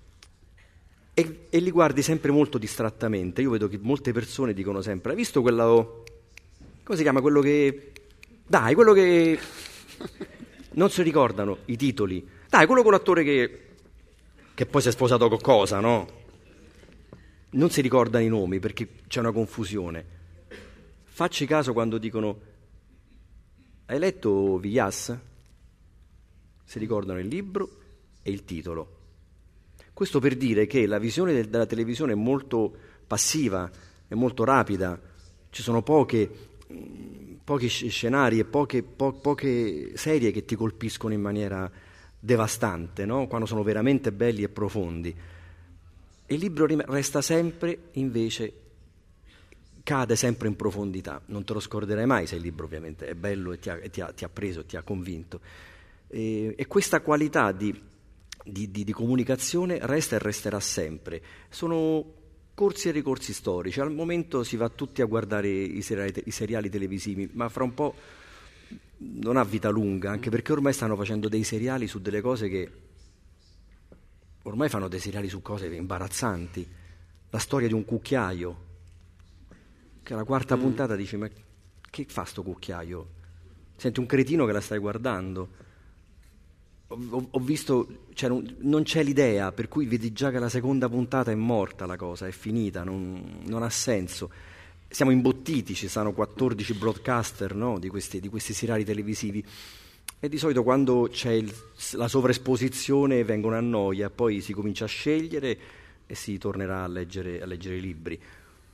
E li guardi sempre molto distrattamente. Io vedo che molte persone dicono sempre: hai visto quello, come si chiama, quello che... Dai, quello che... Non si ricordano i titoli. Dai, quello con l'attore che poi si è sposato con cosa, no? Non si ricordano i nomi perché c'è una confusione. Facci caso quando dicono: hai letto Villas? Si ricordano il libro e il titolo. Questo per dire che la visione della televisione è molto passiva, è molto rapida, ci sono pochi scenari e poche serie che ti colpiscono in maniera devastante, no? Quando sono veramente belli e profondi. E il libro resta sempre, invece, cade sempre in profondità. Non te lo scorderai mai se il libro ovviamente è bello e ti ha preso, ti ha convinto. E questa qualità di comunicazione resta e resterà sempre. Sono corsi e ricorsi storici. Al momento si va tutti a guardare i seriali televisivi, ma fra un po' non ha vita lunga, anche perché ormai stanno facendo dei seriali su delle cose che... Ormai fanno dei seriali su cose imbarazzanti. La storia di un cucchiaio, che alla quarta puntata dici: ma che fa sto cucchiaio? Senti un cretino che la stai guardando. Ho visto, cioè, non c'è l'idea, per cui vedi già che la seconda puntata è morta la cosa, è finita, non ha senso. Siamo imbottiti, ci stanno 14 broadcaster, no, di questi seriali televisivi, e di solito quando c'è la sovraesposizione vengono a noia, poi si comincia a scegliere e si tornerà a leggere i libri.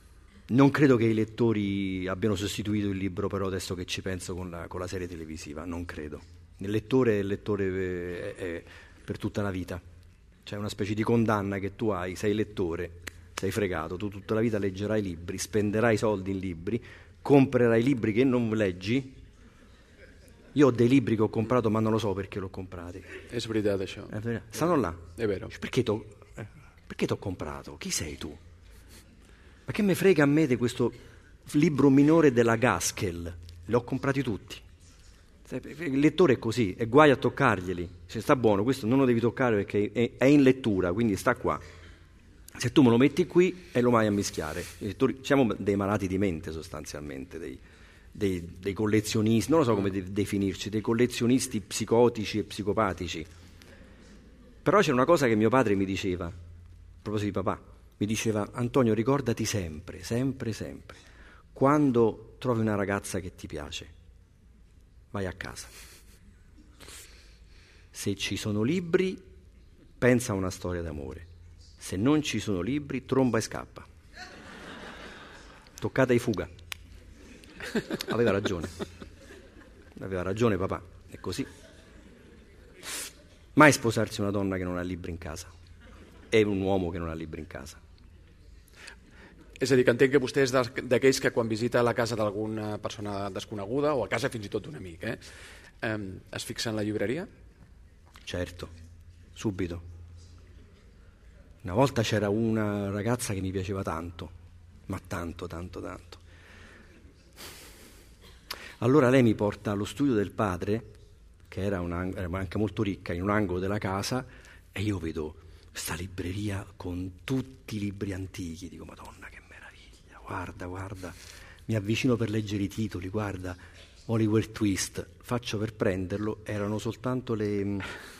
Non credo che i lettori abbiano sostituito il libro, però adesso che ci penso con la serie televisiva, non credo. Il lettore è per tutta la vita. C'è una specie di condanna che tu hai, sei lettore, sei fregato, tu tutta la vita leggerai libri, spenderai soldi in libri, comprerai libri che non leggi. Io ho dei libri che ho comprato ma non lo so perché l'ho comprati. È verità això. Stanno là. È vero. Perché t'ho comprato? Chi sei tu? Ma che me frega a me di questo libro minore della Gaskell? Li ho comprati tutti. Il lettore è così, è guai a toccarglieli. Se sta buono, questo non lo devi toccare perché è in lettura, quindi sta qua. Se tu me lo metti qui e lo vai a mischiare. I lettori, siamo dei malati di mente sostanzialmente, dei collezionisti, non lo so come definirci, dei collezionisti psicotici e psicopatici. Però c'era una cosa che mio padre mi diceva, a proposito di papà, mi diceva: Antonio, ricordati sempre, sempre, sempre, quando trovi una ragazza che ti piace, vai a casa. Se ci sono libri, pensa a una storia d'amore. Se non ci sono libri, tromba e scappa. Toccata e fuga. Aveva ragione papà, è così. Mai sposarsi una donna che non ha libri in casa, è un uomo che non ha libri in casa. És a dir, que entenc que vostè és d'aquells que quan visita la casa d'alguna persona desconeguda o a casa fins i tot d'un amic, es fixa en la llibreria? Certo, subito. Una volta c'era una ragazza che mi piaceva tanto, ma tanto, tanto, tanto. Allora lei mi porta allo studio del padre, che era anche molto ricca, in un angolo della casa, e io vedo questa libreria con tutti i libri antichi. Dico, Madonna, che meraviglia, guarda, mi avvicino per leggere i titoli, guarda, Oliver Twist, faccio per prenderlo, erano soltanto le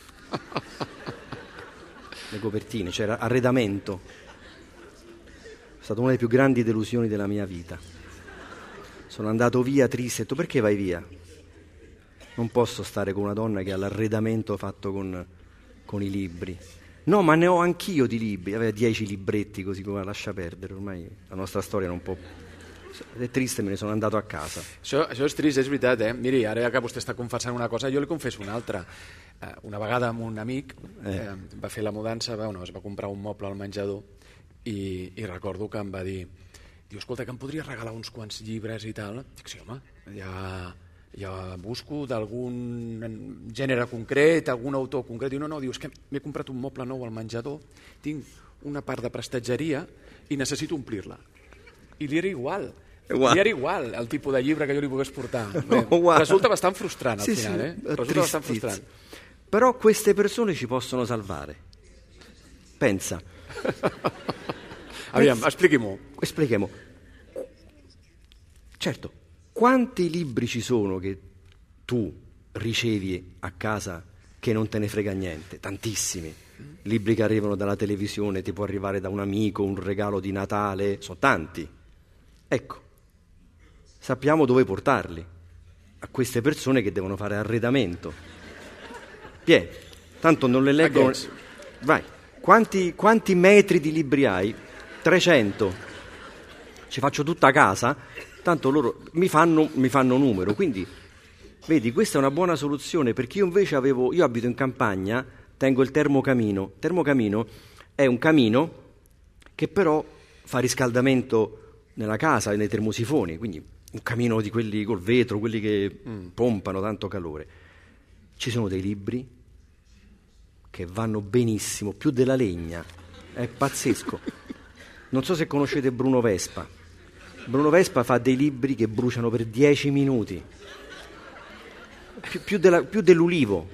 copertine, c'era arredamento. È stata una delle più grandi delusioni della mia vita. Sono andato via triste, ho detto: perché vai via? Non posso stare con una donna che ha l'arredamento fatto con i libri. No, ma ne ho anch'io di libri. Aveva 10 libretti, così come lascia perdere. Ormai la nostra storia non può... È triste, me ne sono andato a casa. Això és trist, és veritat, eh? Miri, ara que vostè està confessant una cosa, jo li confesso una altra. Una vegada amb un amic va fer la mudança, es va comprar un moble al menjador i recordo que em va dir: diu, escolta, que em podries regalar uns quants llibres i tal? Dic, sí, home, ja busco d'algun gènere concret, algun autor concret. Diu, no, diu, és que m'he comprat un moble nou al menjador, tinc una part de prestatgeria i necessito omplir-la. I li era igual. Li era igual el tipus de llibre que jo li pogués portar. Resulta bastant frustrant al final, eh? Resulta bastant frustrant. Però queste persone ci possono salvare. Pensa. Esplichiamo. Certo, quanti libri ci sono che tu ricevi a casa che non te ne frega niente? Tantissimi. Libri che arrivano dalla televisione, ti può arrivare da un amico, un regalo di Natale, sono tanti. Ecco, sappiamo dove portarli, a queste persone che devono fare arredamento. Tanto non le leggono. Vai, quanti metri di libri hai? 300. Ci faccio tutta a casa, tanto loro mi fanno numero, quindi vedi, questa è una buona soluzione, perché io invece io abito in campagna, tengo il termocamino. Termocamino è un camino che però fa riscaldamento nella casa e nei termosifoni, quindi un camino di quelli col vetro, quelli che pompano tanto calore. Ci sono dei libri che vanno benissimo, più della legna, è pazzesco. Non so se conoscete Bruno Vespa. Bruno Vespa fa dei libri che bruciano per 10 minuti, più dell'ulivo.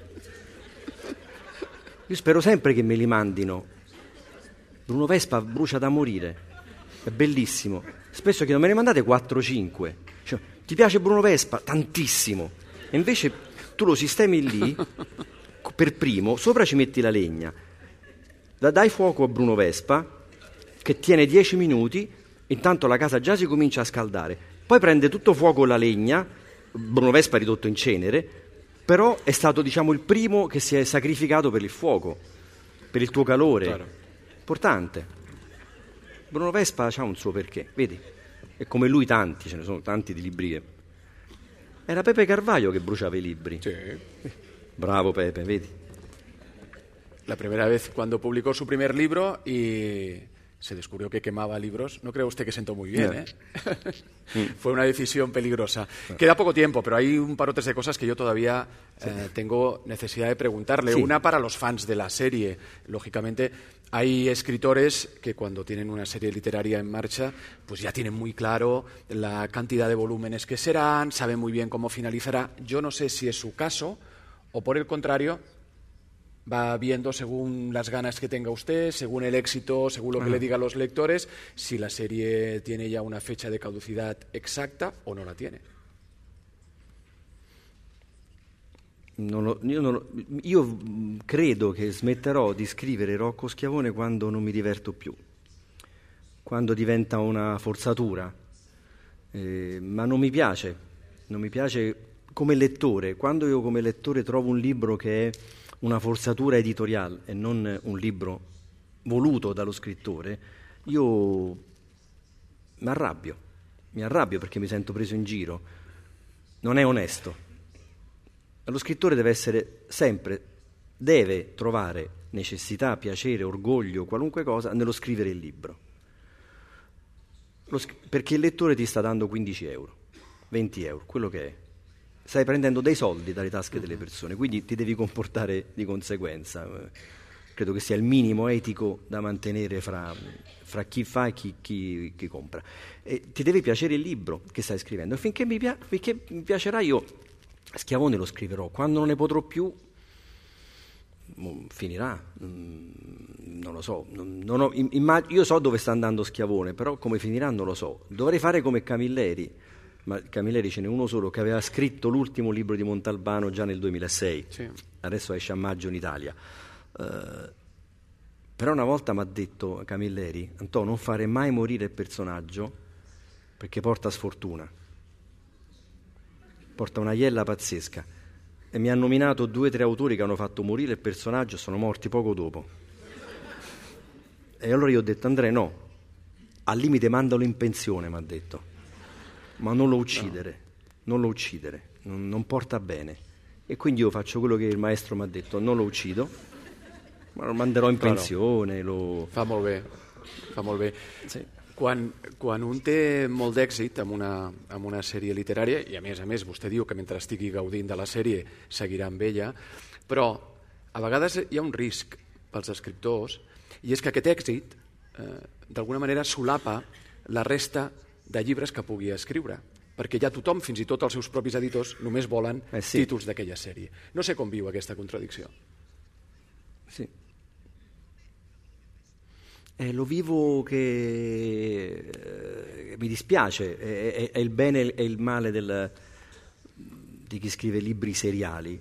Io spero sempre che me li mandino. Bruno Vespa brucia da morire, è bellissimo. Spesso chiedo: me ne mandate 4-5? Cioè, ti piace Bruno Vespa? Tantissimo. E invece tu lo sistemi lì per primo, sopra ci metti la legna, dai fuoco a Bruno Vespa che tiene 10 minuti, intanto la casa già si comincia a scaldare, poi prende tutto fuoco la legna, Bruno Vespa è ridotto in cenere, però è stato, diciamo, il primo che si è sacrificato per il fuoco, per il tuo calore. Claro. Importante. Bruno Vespa ha un suo perché, vedi? E come lui tanti, ce ne sono tanti di libri che... Era Pepe Carvalho che bruciava i libri. Sí. Bravo Pepe, vedi? La primera vez cuando publicó su primer libro y se descubrió que quemaba libros, no cree usted que sentó muy bien, Fue una decisión peligrosa. Queda poco tiempo, pero hay un parotes de cosas que yo todavía tengo necesidad de preguntarle. Sí. Una para los fans de la serie. Lógicamente, hay escritores que cuando tienen una serie literaria en marcha, pues ya tienen muy claro la cantidad de volúmenes que serán, saben muy bien cómo finalizará. Yo no sé si es su caso o, por el contrario, va viendo según las ganas que tenga usted, según el éxito, según lo que le diga a los lectores, si la serie tiene ya una fecha de caducidad exacta o no la tiene. Io credo che smetterò di scrivere Rocco Schiavone quando non mi diverto più, quando diventa una forzatura, ma non mi piace come lettore. Quando io come lettore trovo un libro che è una forzatura editoriale e non un libro voluto dallo scrittore, io mi arrabbio perché mi sento preso in giro. Non è onesto. Lo scrittore deve trovare necessità, piacere, orgoglio, qualunque cosa nello scrivere il libro. Perché il lettore ti sta dando 15 euro, 20 euro, quello che è. Stai prendendo dei soldi dalle tasche delle persone, quindi ti devi comportare di conseguenza. Credo che sia il minimo etico da mantenere fra chi fa e chi compra. E ti deve piacere il libro che stai scrivendo. Finché mi piacerà, io Schiavone lo scriverò. Quando non ne potrò più, finirà. Non lo so. Io so dove sta andando Schiavone, però come finirà non lo so. Dovrei fare come Camilleri. Ma Camilleri ce n'è uno solo che aveva scritto l'ultimo libro di Montalbano già nel 2006, sì. Adesso esce a maggio in Italia. Però una volta mi ha detto Camilleri: Antò, non fare mai morire il personaggio perché porta sfortuna, porta una iella pazzesca. E mi ha nominato 2 o 3 autori che hanno fatto morire il personaggio e sono morti poco dopo. E allora io ho detto: Andrea, no, al limite mandalo in pensione, mi ha detto, ma non lo uccidere, non porta bene. E quindi io faccio quello che il maestro mi ha detto: non lo uccido, ma lo manderò in pensione. Fa molt bé. Sí. Quan un té molt d'èxit amb una sèrie literària, i a més vostè diu que mentre estigui gaudint de la sèrie seguirà amb ella, però a vegades hi ha un risc pels escriptors, i és que aquest èxit d'alguna manera solapa la resta de llibres que pugui escriure, perquè ja tothom, fins i tot els seus propis editors, només volen títols d'aquella sèrie. No sé com viu aquesta contradicció. Sì. Lo vivo che mi dispiace, è il bene e il male di chi scrive libri seriali.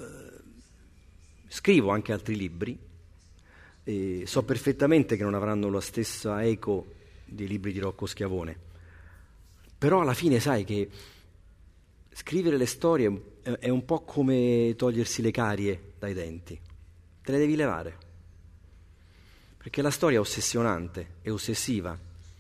Scrivo anche altri libri e so perfettamente che non avranno la stessa eco dei libri di Rocco Schiavone. Però alla fine sai che scrivere le storie è un po' come togliersi le carie dai denti. Te le devi levare. Perché la storia è ossessionante, è ossessiva.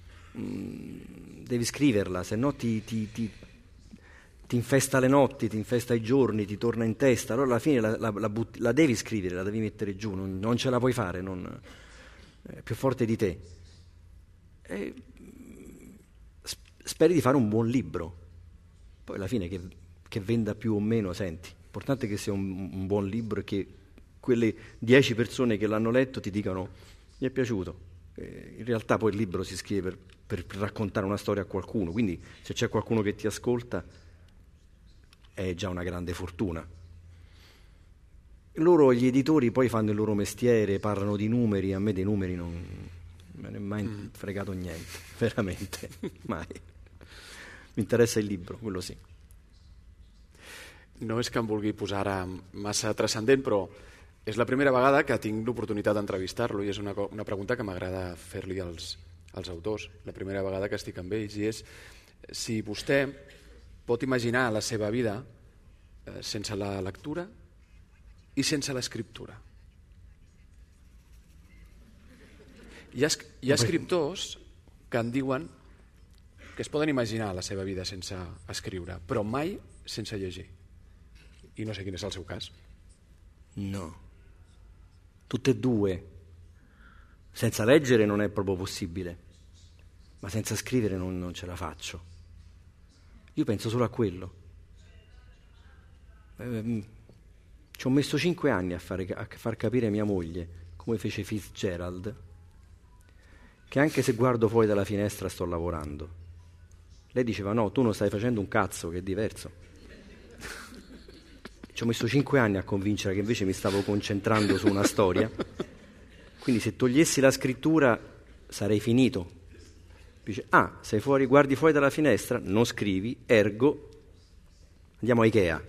Devi scriverla, se no ti infesta le notti, ti infesta i giorni, ti torna in testa. Allora alla fine la devi scrivere, la devi mettere giù, non ce la puoi fare, è più forte di te. Speri di fare un buon libro, poi alla fine che venda più o meno, senti, l'importante è che sia un buon libro e che quelle 10 persone che l'hanno letto ti dicano: mi è piaciuto. In realtà poi il libro si scrive per raccontare una storia a qualcuno, quindi se c'è qualcuno che ti ascolta è già una grande fortuna. Gli editori poi fanno il loro mestiere, parlano di numeri, a me dei numeri non me ne è mai fregato niente, veramente, mai. Mi interessa il libro, quello sì. No és que em vulgui posar ara massa transcendent, però és la primera vegada que tinc l'oportunitat d'entrevistar-lo i és una pregunta que m'agrada fer-li als autors. La primera vegada que estic amb ells, i és si vostè pot imaginar la seva vida sense la lectura i sense l'escriptura. Hi ha escriptors que en diuen que es poden imaginar la seva vida sense escriure, però mai sense llegir. I no sé quin és el seu cas. No. Tutte e due. Senza leggere non è proprio possibile, ma senza scrivere non ce la faccio. Io penso solo a quello. Ci ho messo 5 anni a far capire a mia moglie, come fece Fitzgerald, che anche se guardo fuori dalla finestra sto lavorando. Lei diceva: no, tu non stai facendo un cazzo, che è diverso. Ci ho messo 5 anni a convincere che invece mi stavo concentrando su una storia. Quindi se togliessi la scrittura sarei finito. Dice: sei fuori, guardi fuori dalla finestra, non scrivi, ergo andiamo a Ikea.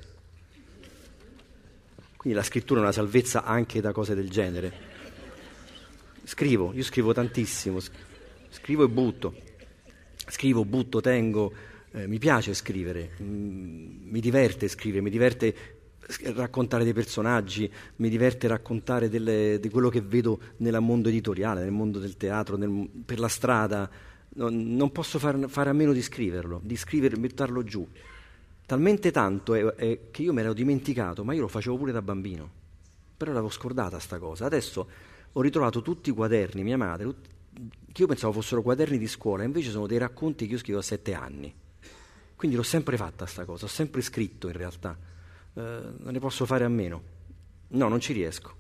Quindi la scrittura è una salvezza anche da cose del genere. Io scrivo tantissimo, scrivo e butto. Scrivo, butto, tengo, mi piace scrivere, mi diverte scrivere, mi diverte raccontare dei personaggi, mi diverte raccontare di quello che vedo nel mondo editoriale, nel mondo del teatro, per la strada. Non posso fare a meno di scriverlo, buttarlo giù. Talmente tanto che io me l'ero dimenticato, ma io lo facevo pure da bambino. Però l'avevo scordata sta cosa. Adesso ho ritrovato tutti i quaderni, mia madre, che io pensavo fossero quaderni di scuola, invece sono dei racconti che io scrivo a 7 anni. Quindi l'ho sempre fatta sta cosa, ho sempre scritto in realtà. Non ne posso fare a meno. No, non ci riesco.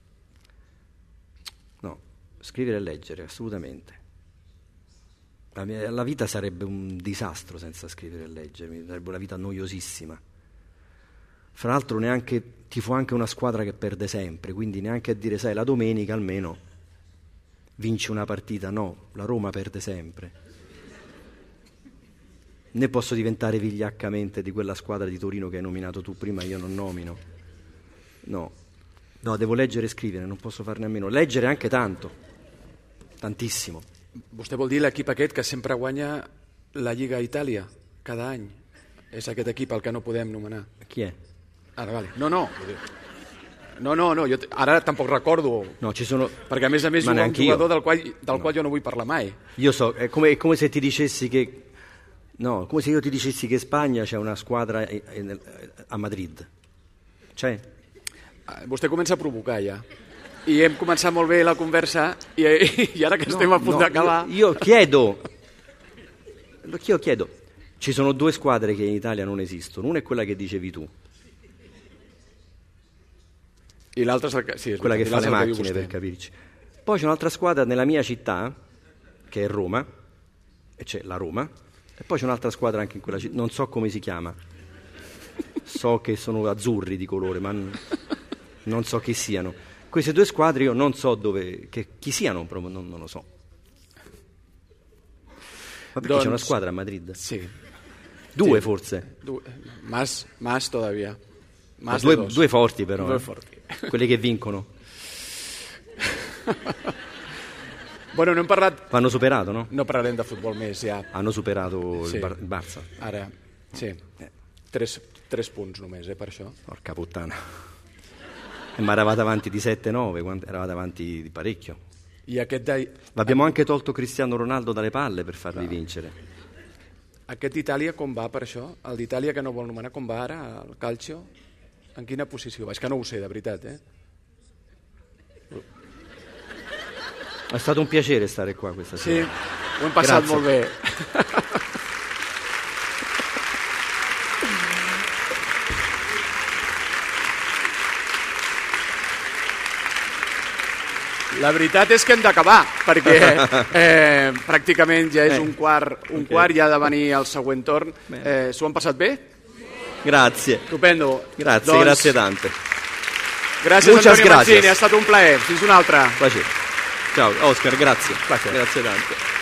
No, scrivere e leggere, assolutamente. La vita sarebbe un disastro senza scrivere e leggere, sarebbe una vita noiosissima. Fra l'altro tifo anche una squadra che perde sempre, quindi neanche a dire, sai, la domenica almeno vince una partita. No, la Roma perde sempre. Né posso diventare vigliaccamente di quella squadra di Torino che hai nominato tu prima, io non nomino. No, devo leggere e scrivere, non posso farne a meno. Leggere anche tanto, tantissimo. Vostè vol dir l'equip aquest que sempre guanya la Lliga a Itàlia cada any? És aquest equip el que no podem nomenar. Chi è? Ara, vale. No, jo ara tampoc recordo. No, ci sono... Perché a més juga un jugador del qual jo no vull parlar mai. Io so, è come se ti dicessi che... No, come se io ti dicessi che in Spagna c'è una squadra a Madrid. C'è? Vostè comença a provocar ja. I hem començat molt bé la conversa i ara che stiamo a punt d'acabar... Io chiedo, ci sono 2 squadre che in Italia non esistono, una è quella che dicevi tu. I l'altra è quella che fa le macchine, per capirci. Poi c'è un'altra squadra nella mia città, che è Roma, e c'è la Roma, e poi c'è un'altra squadra anche in quella città, non so come si chiama. So che sono azzurri di colore, ma non so chi siano. Queste 2 squadre io non so chi siano, proprio non lo so. Ma perché c'è una squadra a Madrid? Sì. 2 forse? Más todavía. Más 2 forti però. 2 forti. Quelli che vincono. Bueno, no hem parlat... Hanno superato, no? No parlarem de futbol més, ja. Hanno superato il Barça. Ara, sì. 3 punts només, per això. Porca puttana. Ma eravate avanti di 7-9, eravate avanti di parecchio. Abbiamo anche tolto Cristiano Ronaldo dalle palle per farli vincere. Aquest Itàlia com va per això? El d'Itàlia que no vol nomenar com va ara, el Calcio? En quina posició va? És que no ho sé, de veritat, È stato un piacere stare qua questa sera. Sì, ho hem passat molt bé. La veritat és que hem d'acabar, perquè pràcticament ja és un quart i ha de venir el següent torn. S'ho han passat bé? Grazie. Estupendo. Grazie tante. Gràcies Antonio Mancini, è stato un plaer. Fins una altra. Piacere. Ciao Oscar, grazie. Grazie tante.